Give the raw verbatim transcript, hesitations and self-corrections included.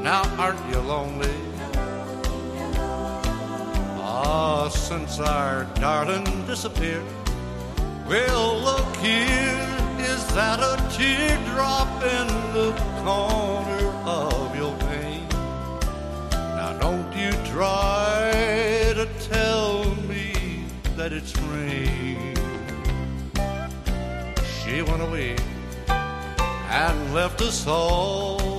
Now aren't you lonely? Ah, since our darling disappeared. Well, look here, is that a teardrop in the corner of your vein? Now don't you try to tell me that it's rain. She went away and left us all